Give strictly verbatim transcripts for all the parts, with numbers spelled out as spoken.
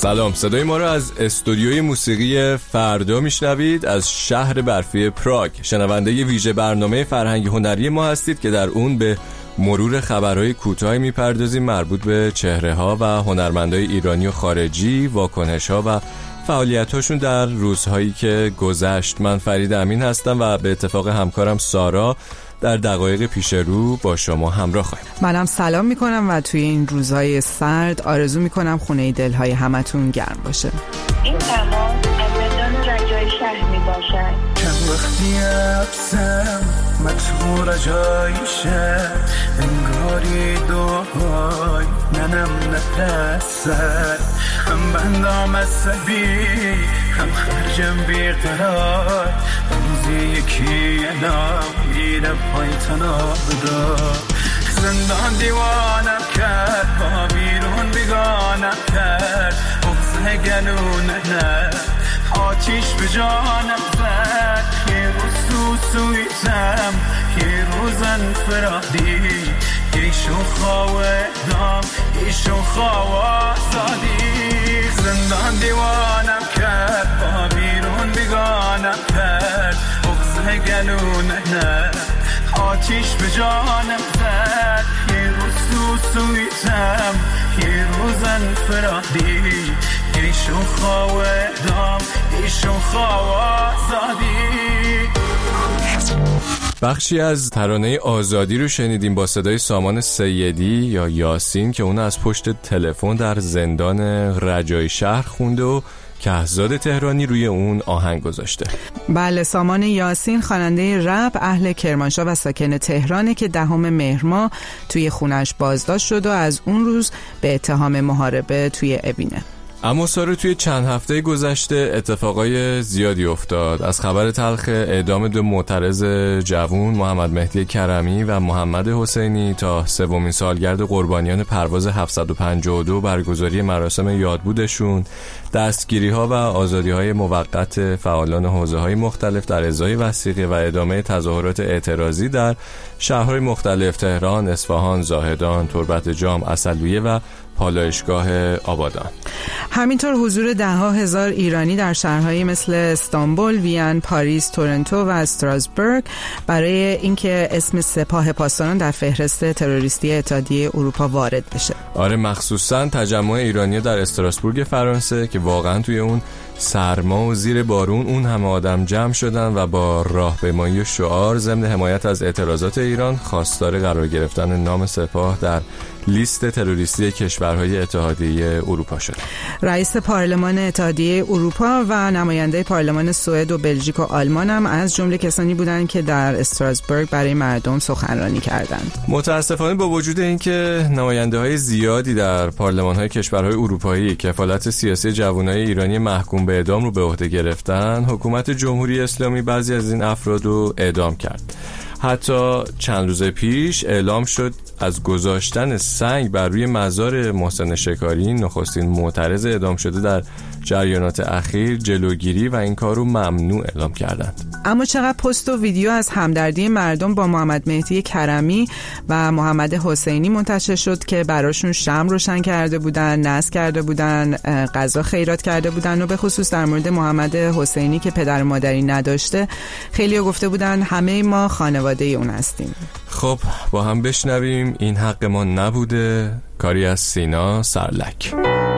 سلام، صدای ما رو از استودیوی موسیقی فردا میشنوید. از شهر برفی پراگ شنونده ویژه برنامه فرهنگی هنری ما هستید که در اون به مرور خبرهای کوتاهی میپردازیم مربوط به چهره‌ها و هنرمندای ایرانی و خارجی، واکنش‌ها و فعالیت‌هاشون در روزهایی که گذشت. من فرید امین هستم و به اتفاق همکارم سارا در دقایق پیش رو با شما همراه خواهیم. منم سلام میکنم و توی این روزهای سرد آرزو میکنم خونه دلهای همتون گرم باشه. این تماس از زندان رجای شهر میباشد. چند وقتی ابسم مطمور رجای شهر، انگاری دوهای ننم نپرسد، هم بندام عصبی هم خرجم بیقرار، روزی یکی نام میره پای تنابدا. زندان دیوانم کرد، با بیرون بیگانم کرد، بغض گلونه نه آتیش به جانم زد. یه روز تو سویتم، یه روزن فرادی، یه شوخاوه دام، یه شوخاوه آزادی. زندان دیوانم کرد، با بیرون بیگانم کرد، بغض گلونه نه آتیش به جانم زد. یه روز تو سویتم، یه روزن فرادی، یه شوخاوه دام، یه شوخاوه آزادی. بخشی از ترانه آزادی رو شنیدیم با صدای سامان سیدی یا یاسین که اون از پشت تلفن در زندان رجای شهر خونده و کهزاد تهرانی روی اون آهنگ گذاشته. بله، سامان یاسین خواننده رپ اهل کرمانشاه و ساکن تهرانه که دهم مهر ماه توی خونش بازداشت شد و از اون روز به اتهام محاربه توی اوینه. اما سارو توی چند هفته گذشته اتفاقای زیادی افتاد. از خبر تلخ اعدام دو معترض جوان محمد مهدی کرمی و محمد حسینی تا سومین سالگرد قربانیان پرواز هفتصد و پنجاه و دو برگزاری مراسم یادبودشون، دستگیری ها و آزادی های موقت فعالان حوزه های مختلف در ازای وثیقه و ادامه تظاهرات اعتراضی در شهرهای مختلف تهران، اصفهان، زاهدان، تربت جام، عسلویه و پالایشگاه آبادان. همینطور حضور ده ها هزار ایرانی در شهرهایی مثل استانبول، وین، پاریس، تورنتو و استراسبورگ برای اینکه اسم سپاه پاسداران در فهرست تروریستی اتحادیه اروپا وارد بشه. آره، مخصوصاً تجمع ایرانی در استراسبورگ فرانسه که واقعاً توی اون سرما و زیر بارون اون همه آدم جمع شدن و با راهپیمایی و شعار ضمن حمایت از اعتراضات ایران خواستار قرار گرفتن نام سپاه در لیست تروریستی کشورهای اتحادیه اروپا شد. رئیس پارلمان اتحادیه اروپا و نماینده پارلمان سوئد و بلژیک و آلمان هم از جمله کسانی بودند که در استراسبورگ برای مردم سخنرانی کردند. متاسفانه با وجود اینکه نماینده‌های زیادی در پارلمان‌های کشورهای اروپایی کفالت سیاسی جوانای ایرانی محکوم به اعدام رو به عهده گرفتن، حکومت جمهوری اسلامی بعضی از این افراد رو اعدام کرد. حتی چند روز پیش اعلام شد از گذاشتن سنگ بر روی مزار محسن شکاری، نخستین معترض اعدام شده در جریانات اخیر، جلوگیری و این کار رو ممنوع اعلام کردند. اما چقدر پست و ویدیو از همدردی مردم با محمد مهدی کرمی و محمد حسینی منتشر شد که براشون شمع روشن کرده بودن، نذر کرده بودن، غذا خیرات کرده بودن و به خصوص در مورد محمد حسینی که پدر و مادری نداشته خیلی‌ها گفته بودن همه ما خانواده اون هستیم. خب با هم بشنویم این حق ما نبوده، کاری از سینا سرلک.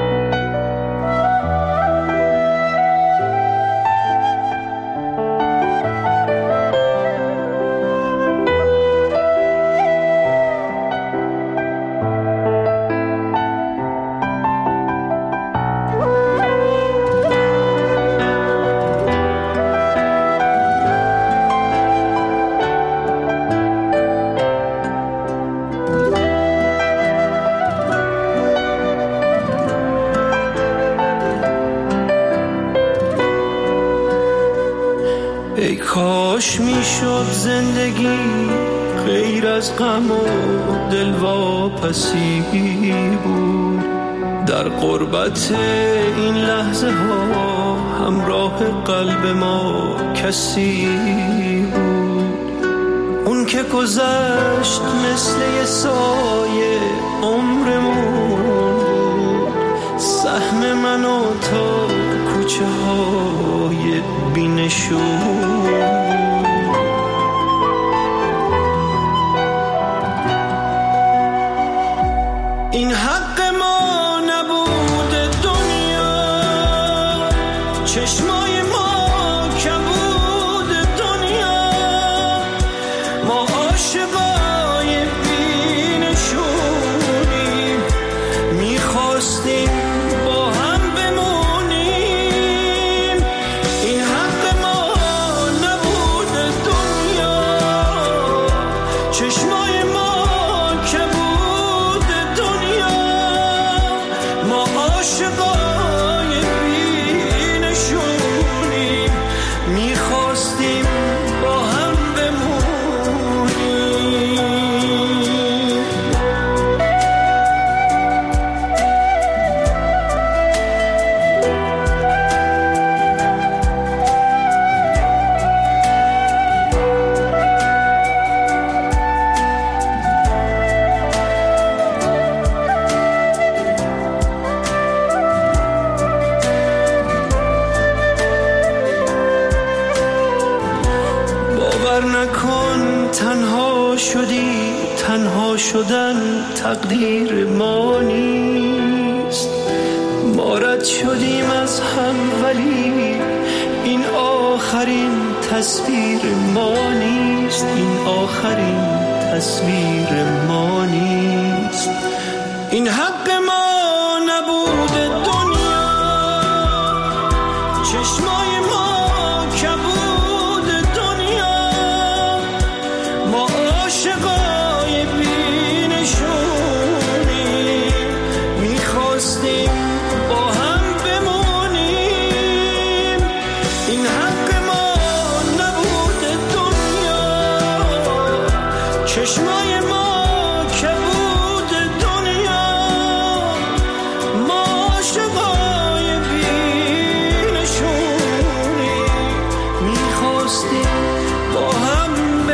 ای کاش میشد زندگی غیر از غم و دلواپسی بود، در غربت این لحظه ها همراه قلب ما کسی بود. اون که گذشت مثل یه سایه عمرمون بود، سهم منو تا کوچه های بی‌نشون. این حق ما نبود دنیا، چشمای ما کبود دنیا، ما عاشقای بی‌نشونیم، میخواستیم با هم بمونیم. این حق ما نبود دنیا، چشمای ما کبود دنیا، ما عاشقای بی‌نشونیم، میخواستیم با هم بمونیم. باور نکن تنها شدی، تنها شدن تقدیر ما نیست. ما رد شدیم از هم ولی این آخرین تصویر ما نیست، این آخرین تصویر ما نیست. این حق ما نبود دنیا، چشمای ما کبود دنیا، ما عاشقای بی‌نشونیم، میخواستیم با هم بمونیم. این حق ما نبود دنیا، چشمای ما کبود دنیا، ما عاشقای بی‌نشونیم، میخواستیم با هم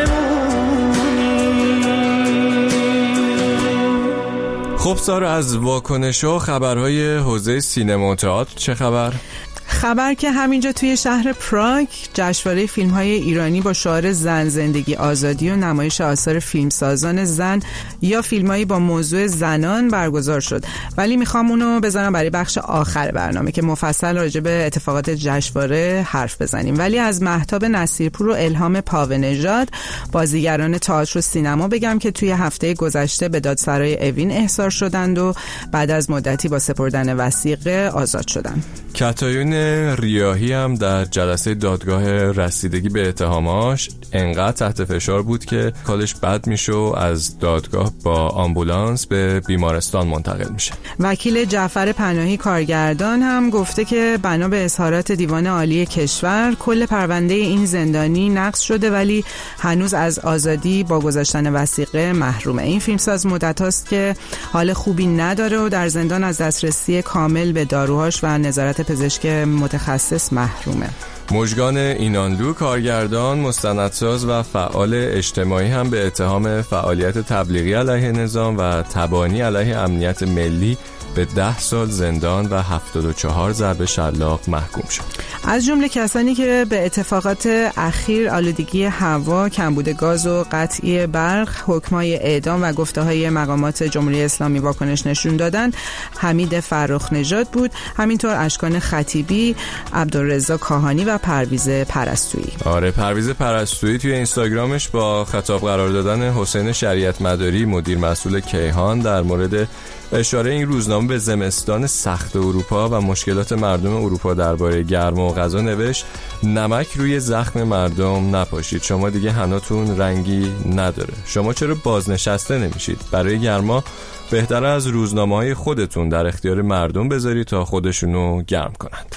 بمونیم. خب سارا، از واکنش و خبرهای حوزه سینما و تئاتر چه خبر؟ خبر که همینجا توی شهر پراگ جشنواره فیلم‌های ایرانی با شعار زن زندگی آزادی و نمایش آثار فیلمسازان زن یا فیلم‌هایی با موضوع زنان برگزار شد، ولی میخوام اونو بذارم برای بخش آخر برنامه که مفصل راجع به اتفاقات جشنواره حرف بزنیم. ولی از مهتاب نصیرپور و الهام پاونژاد، بازیگران تئاتر و سینما، بگم که توی هفته گذشته به دادسرای اوین احضار شدند و بعد از مدتی با سپردن وثیقه آزاد شدند. کتایون ریاحی هم در جلسه دادگاه رسیدگی به اتهاماش انقدر تحت فشار بود که کالش بد میشه و از دادگاه با آمبولانس به بیمارستان منتقل میشه. وکیل جعفر پناهی کارگردان هم گفته که بنا به اظهارات دیوان عالی کشور کل پرونده این زندانی نقض شده ولی هنوز از آزادی با گذاشتن وثیقه محرومه. این فیلمساز مدت هاست که حال خوبی نداره و در زندان از دسترسی کامل به داروهاش و نظارت پزشک متخصص محرومه. مژگان اینانلو کارگردان، مستندساز و فعال اجتماعی هم به اتهام فعالیت تبلیغی علیه نظام و تبانی علیه امنیت ملی به ده سال زندان و هفتاد و چهار ضرب شلاق محکوم شد. از جمله کسانی که به اتفاقات اخیر آلودگی هوا، کمبود گاز و قطعی برق، حکمای اعدام و گفته‌های مقامات جمهوری اسلامی واکنش نشون دادن، حمید فرخ نژاد بود، همینطور اشکان خطیبی، عبدالرضا کاهانی و پرویز پرستویی. آره، پرویز پرستویی توی اینستاگرامش با خطاب قرار دادن حسین شریعت مداری، مدیر مسئول کیهان، در مورد اشاره این روزنامه به زمستان سخت اروپا و مشکلات مردم اروپا درباره گرما و غذا نوشت: نمک روی زخم مردم نپاشید، شما دیگه حناتون رنگی نداره. شما چرا بازنشسته نمیشید؟ برای گرما بهتره از روزنامه‌های خودتون در اختیار مردم بذارید تا خودشونو گرم کنند.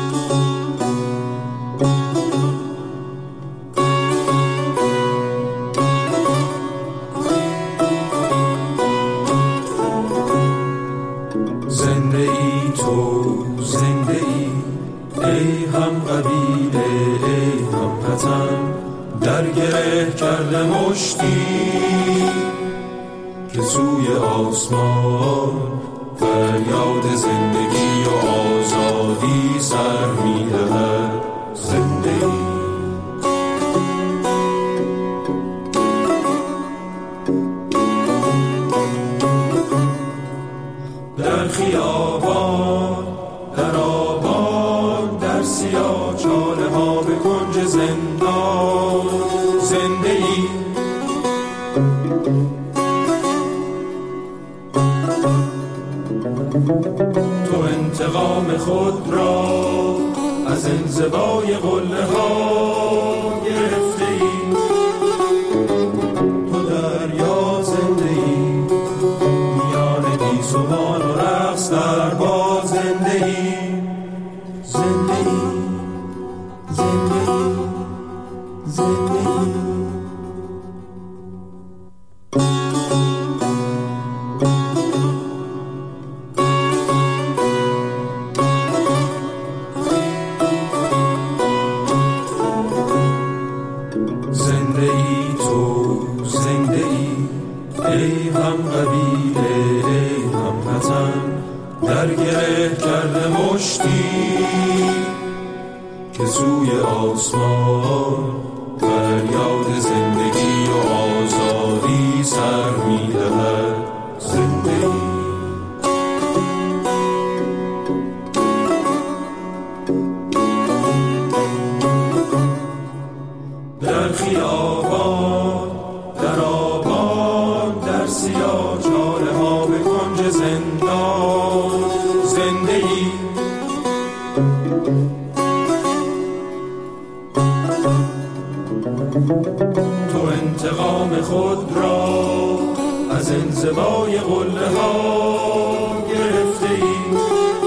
زنده ای تو، زنده ای ای هم قبیله ای هم وطن، در گره کرده مشتی که سوی آسمان فریاد زندگی و آزادی سر می‌دهد زندگی. در خیابان، در آبان، در سیاه چاله ها به کنج زندان زندگی. تو انتقام خود را از انزوای قله ها گرفته ای. تو دریا زنده ای، میان گیسوان و رقص در باد زنده ای. زنده ای، زنده ای، زنده ای. در گره کرده مشتی که سوی آسمان فریاد زندگی و آزادی سر می‌دهد زندگی. در خیابان، در آبان، در سیاه چاله ها به کنج زندان زندگی. تو انتقام خود را از انزوای قله ها گرفته ای.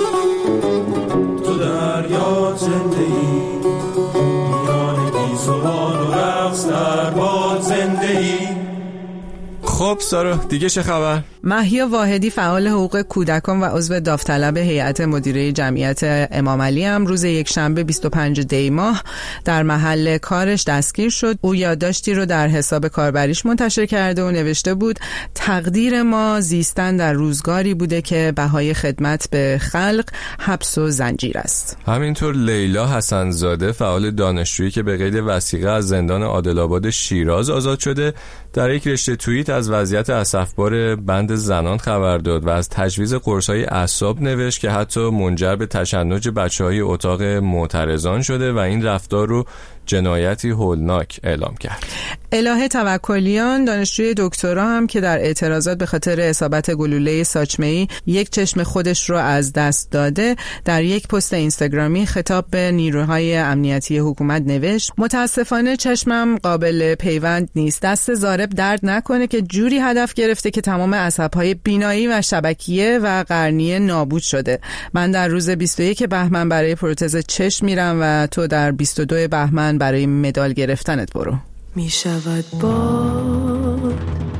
تو دریا زنده ای، میان گیسوان و رقص در باد زنده ای. خب سارا دیگه چه خبر؟ مهیا واحدی فعال حقوق کودکان و عضو داوطلب هیئت مدیره جمعیت امام علی هم روز یکشنبه بیست و پنجم دی ماه در محل کارش دستگیر شد. او یادداشتی رو در حساب کاربریش منتشر کرده و نوشته بود تقدیر ما زیستن در روزگاری بوده که بهای خدمت به خلق حبس و زنجیر است. همینطور لیلا حسن‌زاده فعال دانشجویی که به قید وثیقه از زندان عادل‌آباد شیراز آزاد شده در یک رشته توییت از وضعیت اسفبار بند زنان خبر داد و از تجویز قرص‌های اعصاب نوشت که حتی منجر به تشنج بچه‌های اتاق معترضان شده و این رفتار رو جنایتی هولناک اعلام کرد. الهه توکلیان دانشجوی دکترا هم که در اعتراضات به خاطر اصابت گلوله ساچمه‌ای یک چشم خودش رو از دست داده در یک پست اینستاگرامی خطاب به نیروهای امنیتی حکومت نوشت متاسفانه چشمم قابل پیوند نیست. دست ضارب درد نکنه که جوری هدف گرفته که تمام عصب‌های بینایی و شبکیه و قرنیه نابود شده. من در روز بیست و یکم بهمن برای پروتز چشم میرم و تو در بیست و دوم بهمن برای مدال گرفتنت برو. می شود باد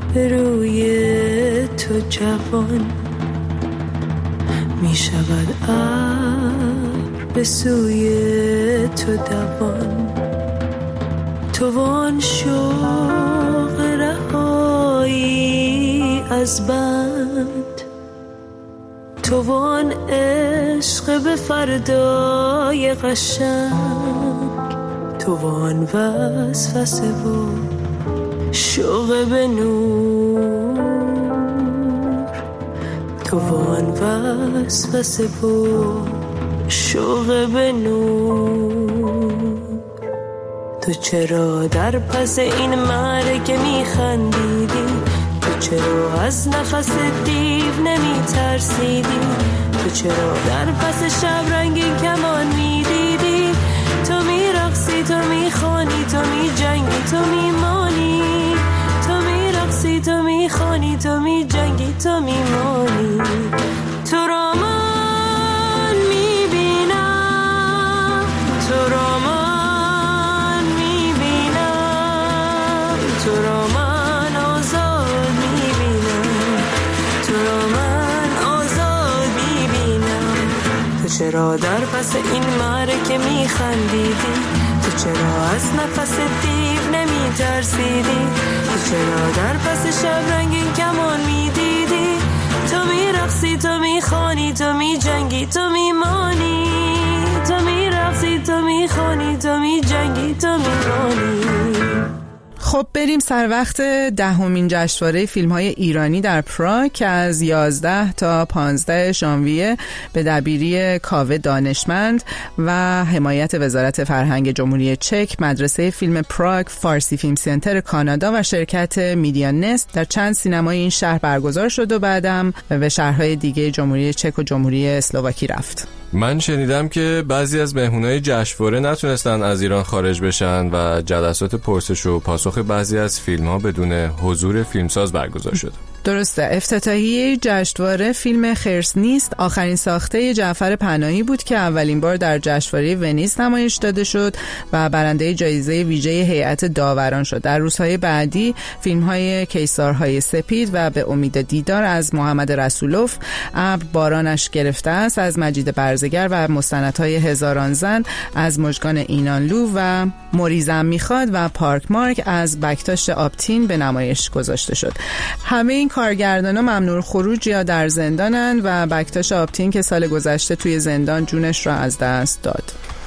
روی تو جوان، می شود ابر به سوی تو دوان، تو وان شوق رهایی از بند، تو وان عشق به فردای قشنگ، تو وان وسوسه و شوق به نور، تو وان وسوسه و شوق به نور. تو چرا در پس این مرگ میخندیدی؟ تو چرا از نفس دیو نمی ترسیدی؟ تو چرا در پس شب رنگین کمان میدیدی؟ تو میرقصی، تو میخوانی، تو میجنگی، تو میمانی، تو میرقصی، تو میخوانی، تو میجنگی، تو میمانی. تو را من میبینم، تو را من میبینم، تو را من آزاد میبینم، تو را من آزاد میبینم. تو چرا در پس این معرکه میخندیدی؟ تو چرا از نفس دیو نمیترسیدی؟ تو چرا در پس شب رنگین کمان میدیدی؟ تو میرقصی تو میخوانی تو میجنگی تو میمانی تو میرقصی تو میخوانی تو میجنگی تو میمانی. خب بریم سر وقت دهمین جشنواره فیلم‌های ایرانی در پراگ که از یازده تا پانزده ژانویه به دبیری کاوه دانشمند و حمایت وزارت فرهنگ جمهوری چک، مدرسه فیلم پراگ، فارسی فیلم سنتر کانادا و شرکت میدیا نست در چند سینمای این شهر برگزار شد و بعدم به شهرهای دیگه جمهوری چک و جمهوری اسلواکی رفت. من شنیدم که بعضی از مهمونای جشنواره نتونستن از ایران خارج بشن و جلسات پرسش و پاسخ بعضی از فیلم‌ها بدون حضور فیلمساز برگزار شد. درسته. افتتاحیه جشنواره فیلم خرس نیست، آخرین ساخته جعفر پناهی بود که اولین بار در جشنواره ونیز نمایش داده شد و برنده جایزه ویژه هیئت داوران شد. در روزهای بعدی فیلم‌های کیسارهای سپید و به امید دیدار از محمد رسولوف، ابر بارانش گرفته است از مجید برزگر و مستندهای هزاران زن از مژگان اینانلو و مریزم میخواد و پارک مارک از بکتاش آبتین به نمایش گذاشته شد. همه این کارگردانا ممنوع خروج یا در زندانند و بکتاش آبتین که سال گذشته توی زندان جونش را از دست داد.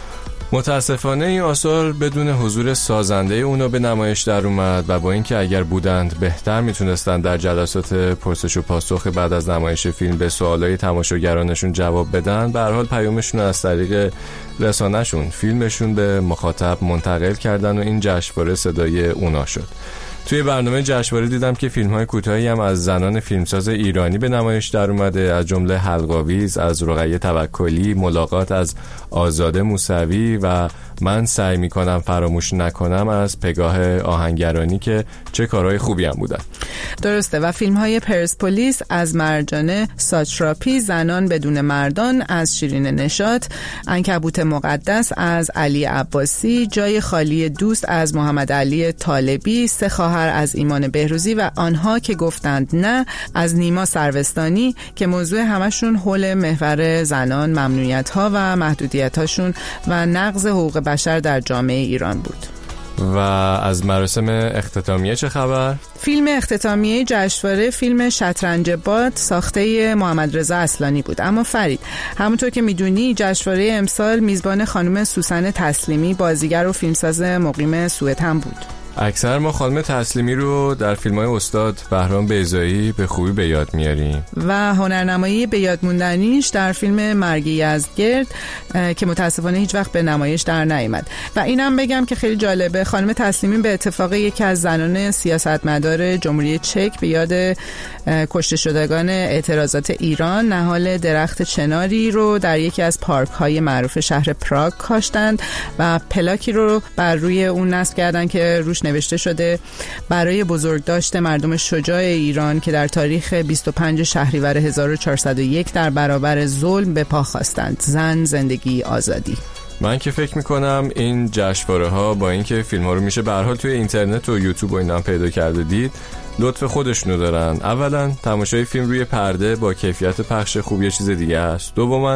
متاسفانه این آثار بدون حضور سازنده اونو به نمایش در اومد و با اینکه اگر بودند بهتر میتونستن در جلسات پرسش و پاسخ بعد از نمایش فیلم به سوالای تماشاگرانشون جواب بدن، به هر حال پیامشون از طریق رسانه‌شون فیلمشون به مخاطب منتقل کردن و این جشنواره صدای اونا شد. توی برنامه جشنواره دیدم که فیلم‌های کوتاهی هم از زنان فیلمساز ایرانی به نمایش در اومده، از جمله حلق‌آویز از رقیه توکلی، ملاقات از آزاده موسوی و من سعی میکنم فراموش نکنم از پگاه آهنگرانی که چه کارهای خوبی هم بودن. درسته. و فیلم‌های پرسپولیس از مرجانه ساتراپی، زنان بدون مردان از شیرین نشاط، عنکبوت مقدس از علی عباسی، جای خالی دوست از محمد علی طالبی، سه خواهر از ایمان بهروزی و آنها که گفتند نه از نیما سروستانی که موضوع همشون حول محور زنان، ممنوعیت‌ها و محدودیت‌هاشون و نقض حقوق بشر در جامعه ایران بود. و از مراسم اختتامیه چه خبر؟ فیلم اختتامیه جشنواره فیلم شطرنج باد ساخته محمد رضا اصلانی بود. اما فرید، همونطور که میدونی جشنواره امسال میزبان خانم سوسن تسلیمی، بازیگر و فیلمساز مقیم سوئد هم بود. اکثر ما خانم تسلیمی رو در فیلم‌های استاد بهرام بیضایی به خوبی به یاد میاریم و هنرنمایی به یاد موندنیش در فیلم مرگ یزدگرد که متاسفانه هیچ وقت به نمایش در نیامد. و اینم بگم که خیلی جالبه، خانم تسلیمی به اتفاق یکی از زنان سیاستمدار جمهوری چک به یاد کشته شدگان اعتراضات ایران نهال درخت چناری رو در یکی از پارک‌های معروف شهر پراگ کاشتند و پلاکی رو بر روی اون نصب کردن که روش نوشته شده برای بزرگداشت مردم شجاع ایران که در تاریخ بیست و پنجم شهریور هزار و چهارصد و یک در برابر ظلم به پا خواستند. زن، زندگی، آزادی. من که فکر میکنم این جشنواره ها با اینکه فیلم ها رو میشه به هر حال توی اینترنت و یوتیوب و اینا هم پیدا کرده دید، لطف خودشونو دارن. اولا تماشای فیلم روی پرده با کیفیت پخش خوب یه چیز دیگه است. دوما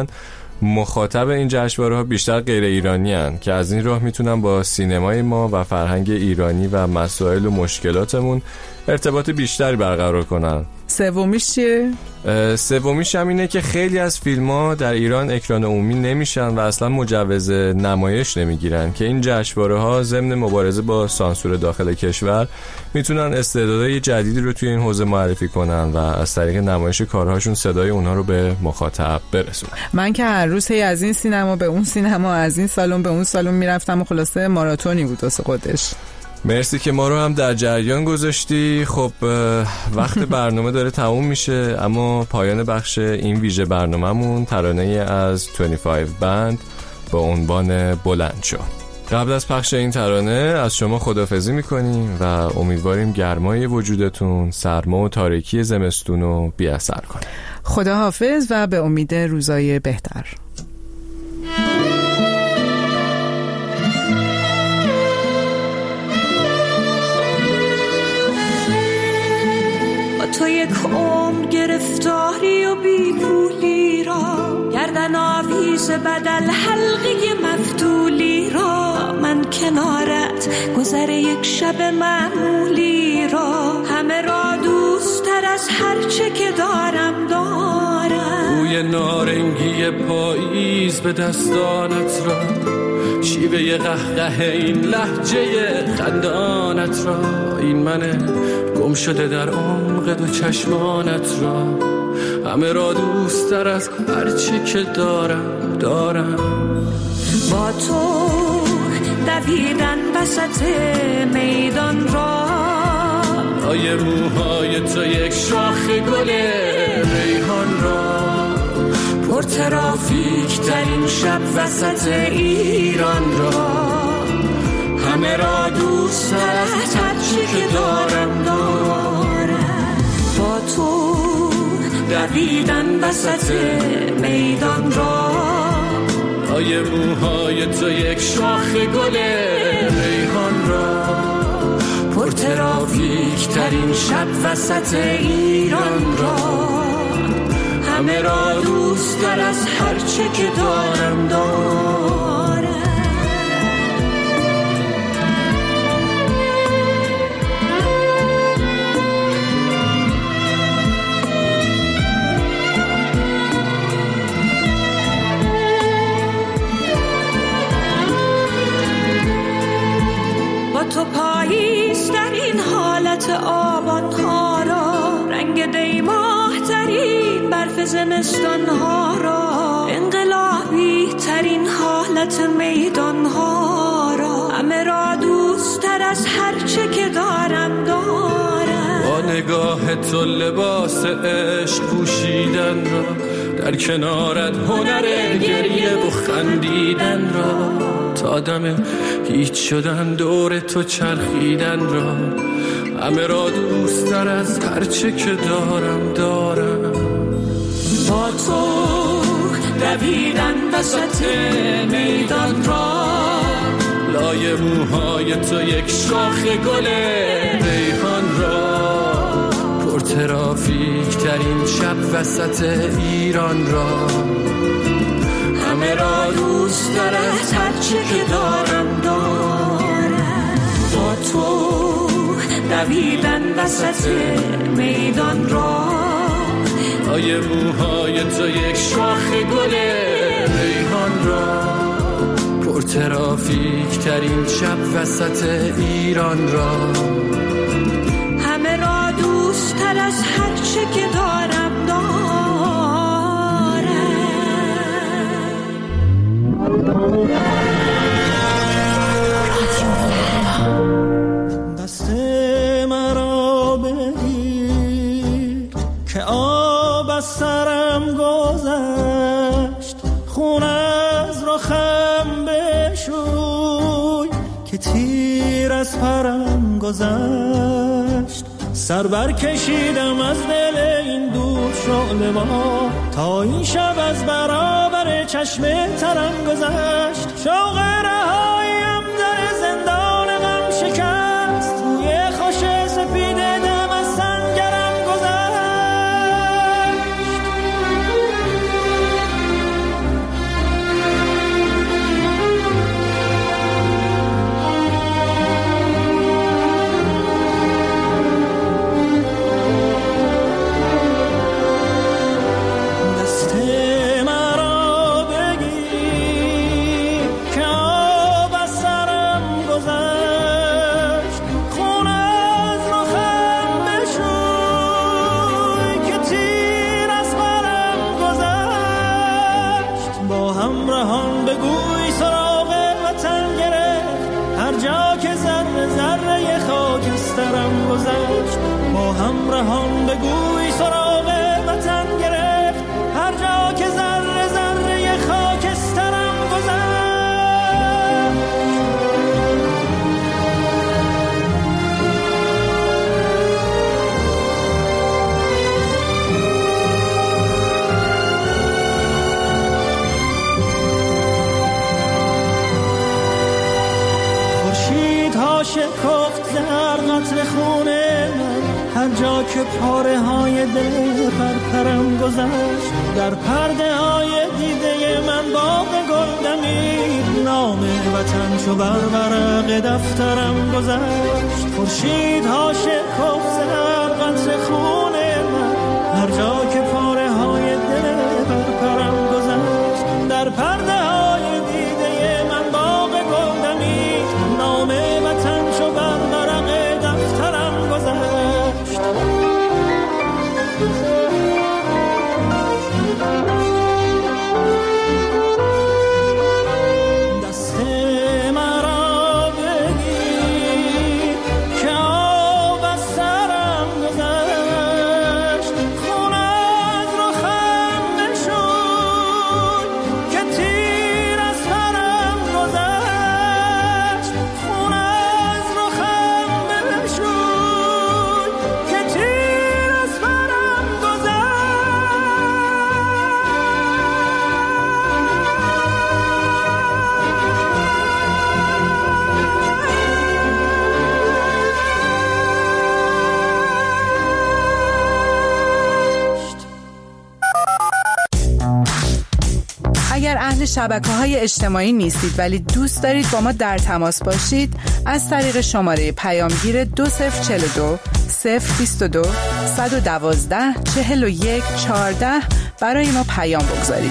مخاطب این جشنواره ها بیشتر غیر ایرانی هن که از این راه میتونن با سینمای ما و فرهنگ ایرانی و مسائل و مشکلاتمون ارتباط بیشتری برقرار کنن. سومیش چیه؟ سومیش هم اینه که خیلی از فیلم‌ها در ایران اکران عمومی نمیشن و اصلا مجوز نمایش نمیگیرن که این جشنواره‌ها ضمن مبارزه با سانسور داخل کشور میتونن استعدادهای جدیدی رو توی این حوزه معرفی کنن و از طریق نمایش کارهاشون صدای اونها رو به مخاطب برسونن. من که هر روز هی از این سینما به اون سینما، از این سالن به اون سالن میرفتم و خلاصه ماراتونی بود واسه خودش. مرسی که ما رو هم در جریان گذاشتی. خب وقت برنامه داره تموم میشه، اما پایان بخش این ویژه برنامه‌مون ترانه از بیست و پنج بند با عنوان بلند شو. قبل از پخش این ترانه از شما خداحافظی میکنیم و امیدواریم گرمای وجودتون سرما و تاریکی زمستون رو بی اثر کنه. خداحافظ و به امید روزای بهتر. تو یک عمر گرفتاری و بیپولی را، گردن آویز بدل حلقه مفتولی را، من کنارت گذر یک شب معمولی را، همه را دوست تر از هر چه که دارم دارم. بوی نارنگی پاییز به دستانت را، شیوه قهقه این لهجه خندانت را، این من گم شده در عمق دو چشمانت را، همه را دوست تر از هر چی که دارم دارم. با تو دویدن وسط میدان را، آیه موهای تو یک شاخ گل ریحان را، پر ترافیک ترین شب وسط ایران را، همه را دوست تر از هر چی که دارم دارم. با تو دویدن وسط میدان را، آیه موهای تو یک شاخ گل ریحان را، پر ترافیک ترین شب وسط ایران را، همه را دوست تر از هر چه که دارم دارم. با تو پاییز در این حالت آبان ها را، رنگ دیماه ترین برف زمستان ها را، انقلابی ترین حالت میدان ها را، همه را دوست تر از هر چه که دارم دارم. با نگاه تو لباس عشق پوشیدن را، در کنارت هنر گریه و خندیدن را، تا دم هیچ شدن دور تو چرخیدن را، همه را دوست تر از هر چه که دارم دارم. با تو دویدن وسط میدان را، لای موهای تو یک شاخ گل ریحان را، پر ترافیک ترین شب وسط ایران را، همه را دوست تر از هر چه که دارم دارم. با تو دویدن وسط میدان را، آیه موهای تو یک شاخ گل ریحان را، پر ترافیک ترین شب وسط ایران را، همه را دوست تر از هر چه که دارم دارم. دست مرا بگیر که آب از سرم گذشت، خون از رخم بشوی که تیر از پرم گذشت. سر بر کشیدم از دل این دور شعله با، تا این شب از برابر چشم ترم گذشت. شوق رهاییم در زندان غم شکست، توی خوش سپید دم از سنگرم گذشت. با همراهان بگوی سراغ وطن گرفت، هر جا که ذره ذره خاکسترم گذشت. خورشید ها شکفت در قطر خونه من، هر جا که پاره های دل پرپرم گذشت. در پرده های دیده من باغ گل دمید، نام وطن چو بر ورق دفترم گذشت. خورشید ها شکفت در قطر خونه من، هر جا که پاره های دل پرپرم گذشت، در پرده های دیده من باغ گل دمید، نام وطن شو بر ورق دفترم گذشت. اگر اهل شبکه‌های اجتماعی نیستید ولی دوست دارید با ما در تماس باشید، از طریق شماره پیامگیر دو صفر چهل و دو صفر بیست و دو صد و دوازده چهل و یک چهارده برای ما پیام بگذارید.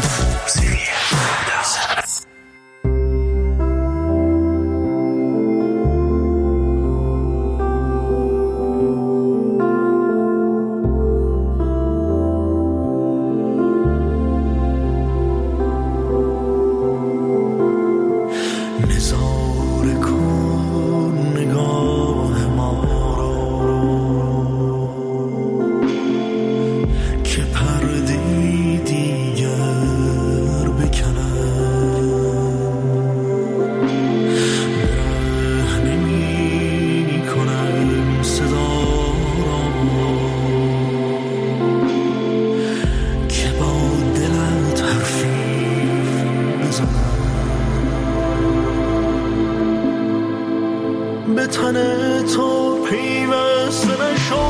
به تن تو پیوسته نشد،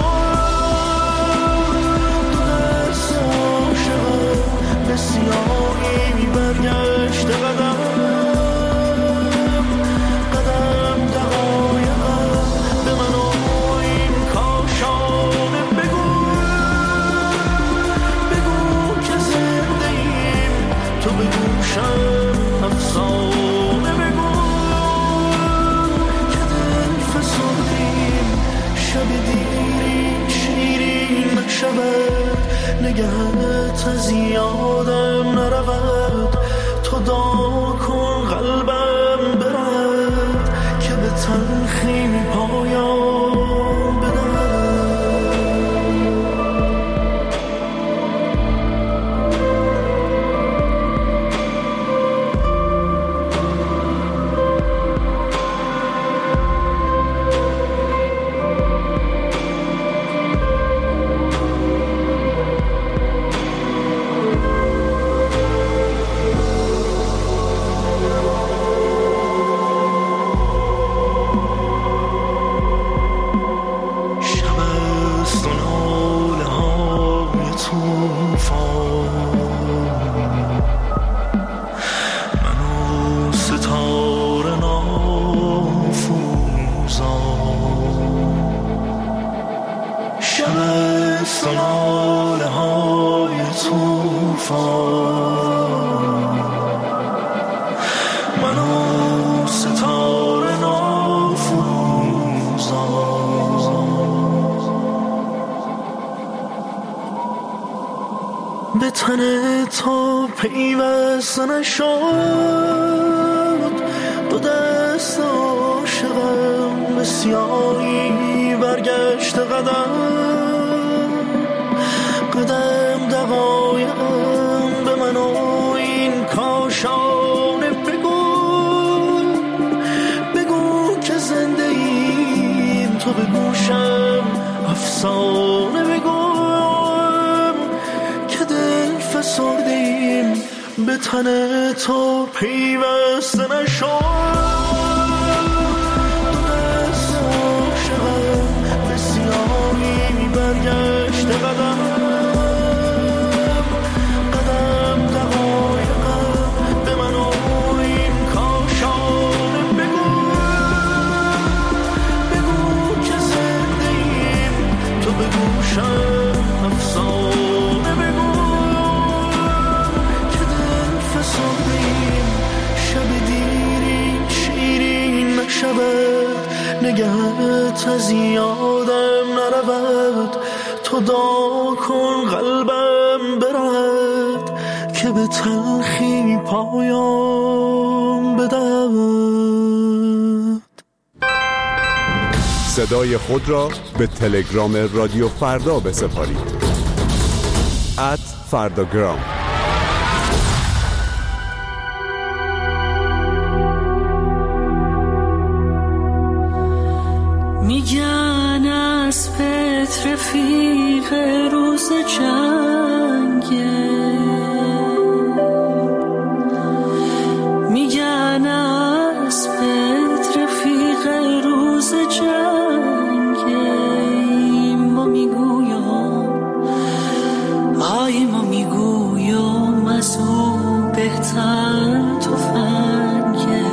دو دست عاشقم به سیاهی برگشت قدم قدم دقایقم به من و این کاشانه بگو بگو که زنده ایم تو به گوشم افسانه بگو که دل فسردیم شب دیری شیرین نشود نگهت از یادم نرود تو دعا کن قلبم برد که به تلخی پایان بدهد. به تن تو پیوسته نشد، دو دست عاشقم به سیاهی برگشت قدم قدم دقایقم به من و این کاشانه بگو بگو که زنده ایم تو به گوشم افسانه بگو فسردیم به تن تو پیوسته نشد، دو دست عاشقم به سیاهی برگشت قدم قدم دقایقم به من و این کاشانه بگو بگو که زنده ایم تو به گوشم افسانه نگهت از یادم نرود، تو دعا کن قلبم برد که به تلخی پایان بدهد. صدای خود را به تلگرام رادیو فردا بسپارید. ات فرداگرام. میگن از پت رفیق روز جنگه، میگن از پت رفیق روز جنگه. ما میگویم آی ما میگویم از او بهتر تفنگه.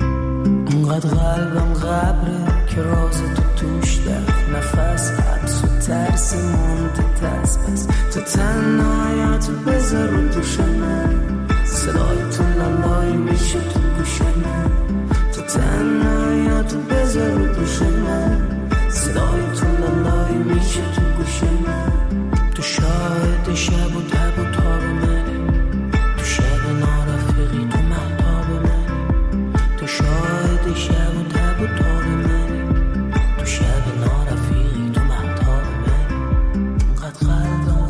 انقدر قلبم قبره که راز تو توش در نفس حبس ترس مونده دست بس تو تنهایت بذار رو دوش من صدای تو لالای میشه تو گوش من تو تنهایت بذار رو دوش من صدای تو لالای میشه تو گوش من تو شاهد شب و تب و تاب منی تو شب نارفقی تو مهتاب منی تو شاهد شب و تب و تاب منی تو شب نارفقی تو مهتاب منی اونقدر قلبم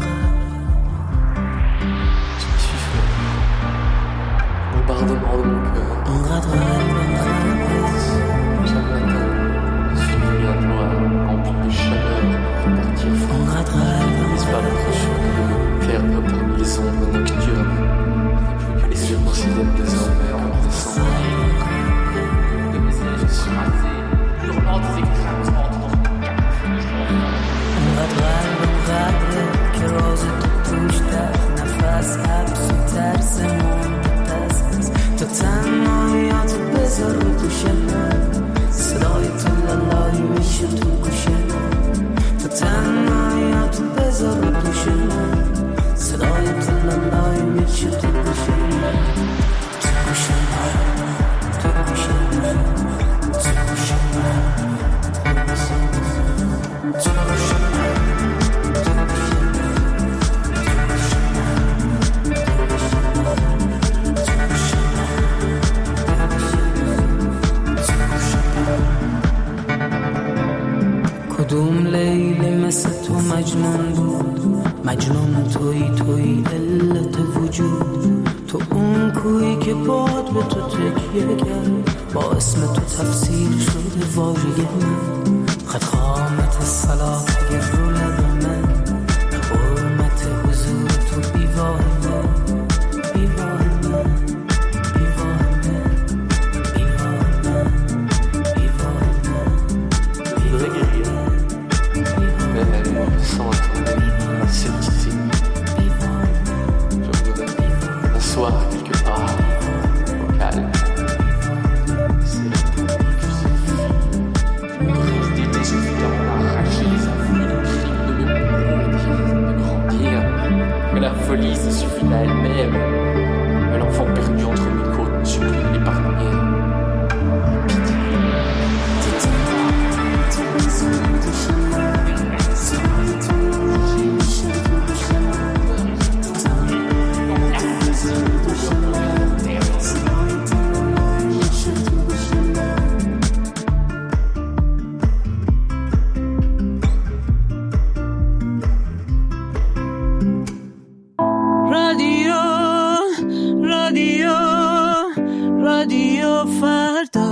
Pardonne de mon cœur. اونقدر قلبم Chaque matin, souviens-toi, rempli de chaleur, repartir fort. اونقدر قلبم Disparaître sur le perdre parmi les ombres nocturnes. Et je considère désormais comme des cendres. De mes ailes, je suis rasé, hurlant des écrasements dans mon اونقدر قلبم قدره که راز تو توش در نفس حبس و ترس مونده دست بس تو تنهایت بذار رو دوش من صدای تو لالای میشه تو گوش من تو تنهایت بذار رو دوش من صدای تو لالای میشه تو گوش من تو گوش من تو گوش من تو گوش من تو گوش من کدوم لیلی مثل تو مجنون بود مجنون توی توی علت وجود تو اون کویی که باد به تو تکیه کرد با اسم تو تفسیر شده واژه من خط خامت صلات اگر رو لب من حرمت حضور تو بیواه من بیواه من بیواه من بیواه من بیواه من Mais sans attendre, c'est ici. Je voudrais m'asseoir quelque part, au calme. C'est la pluie que j'ai vue. Brise d'été, j'ai vu dans arracher les avoues, les crimes de me mourir, de grandir. Mais la folie, ça suffit à elle-même. Mais l'enfant perdu entre mes côtes ne supplie de l'épargner. رادیو رادیو رادیو فردا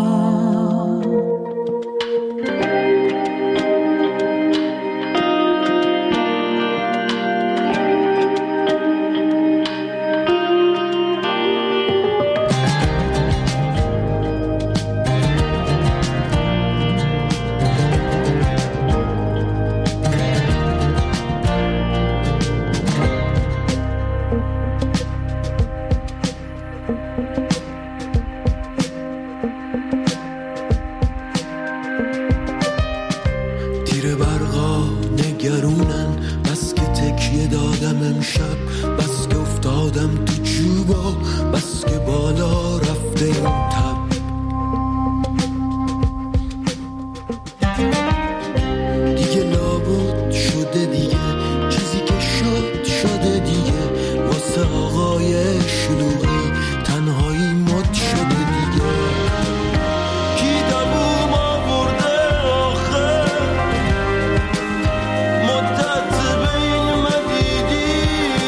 تیر برقا نگرونن بس که تکیه دادم امشب بس که افتادم تو چوبا بس که بالا رفته این تب دیگه لابد شده دیگه چیزی که شد شده دیگه واسه آقای شلوغی تنهایی مد شده دیگه کی دبوم آورده آخه مدت بین مدیدی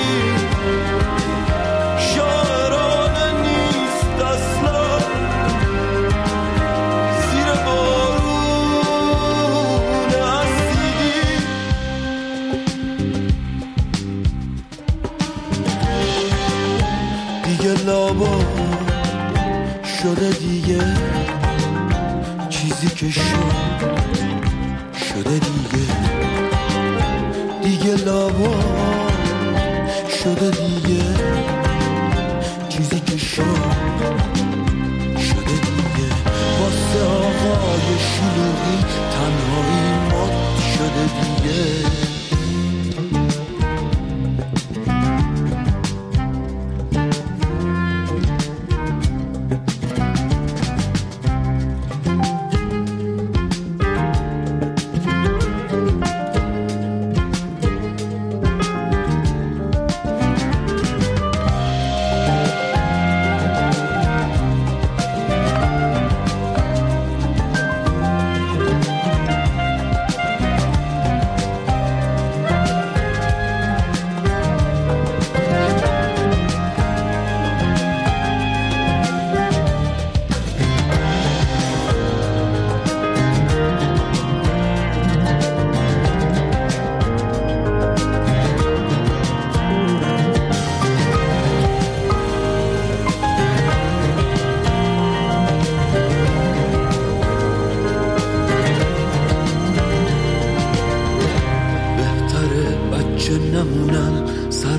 شاعرانه نیست اصلا زیر بارون اسیدی دیگه لابا شده دیگه چیزی که شد شده دیگه دیگه لابا شده دیگه چیزی که شد شده دیگه واسه آقای شلوغی تنهایی مد شده دیگه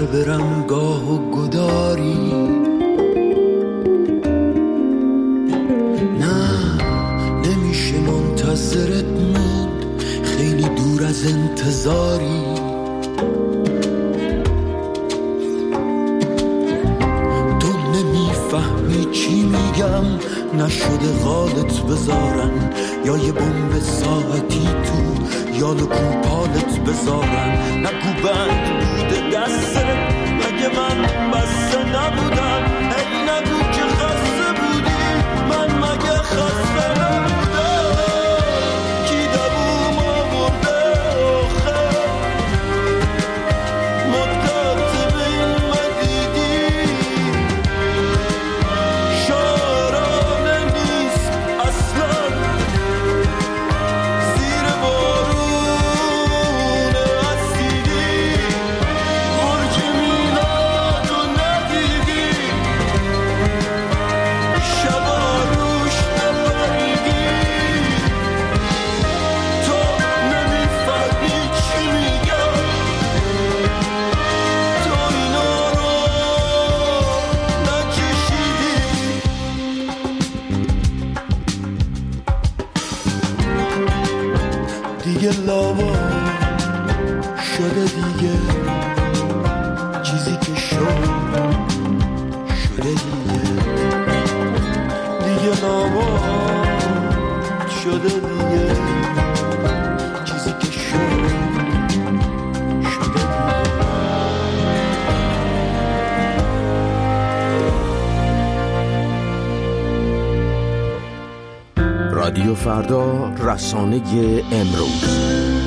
برم گاه و گداری. نه نمیشه منتظرت موند، خیلی دور از انتظاری. تو نمیفهمی چی میگم، نشده قالت بذارن یا یه بمب ساعتی تو یا لکون پالت بذارن. نگو بند بوده دسته، مگه من بسته نبودم؟ ای نگو که خسته بودی، من مگه خسته نبودم؟ کی دووم آورده آخه مدت بین مدیدی؟ شارانه نیست اصلا زیر بارون اسیدی. برج میلاد رو ندیدی، شبا روش نبریدی. تو نمیفهمی چی میگم، تو اینا رو نکشیدی. دیگه لاوا شده دیگه، چیزی که شد شده دیگه. دیگه لاوا شده دیگه، چیزی که شد شده دیگه. رادیو فردا، رسانه امروز.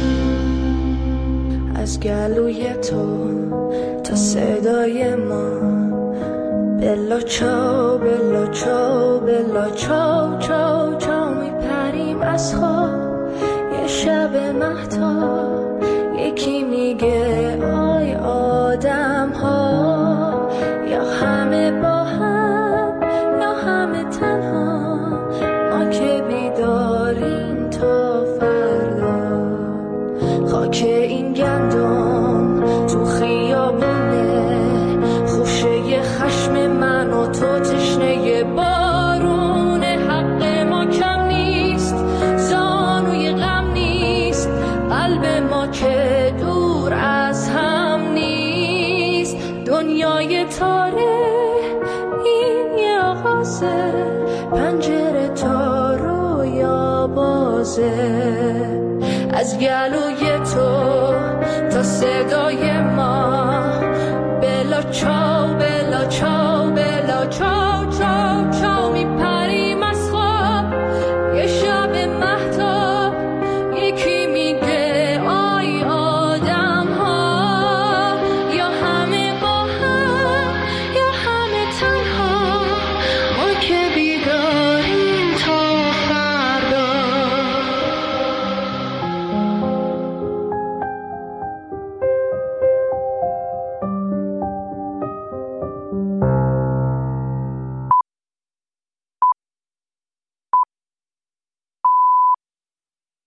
از گلوی تو تا صدای ما، بلا چاو بلا چاو بلا چاو چاو چاو میپریم از خواب. یه شب مهتاب یکی میگه آی آدم ها، یا همه با هم یا همه تنها، ما که بیداریم تا فردا. خاک این گندم تو خیابونه، خوشه خشم من و تو تشنه بارونه. حق ما کم نیست، زانوی غم نیست، قلب ما که دور از هم نیست. دنیای تاره این یه آغازه، پنجره تا رویا بازه. از گلوی تو تا صدای ما، بلا چاو بلا چاو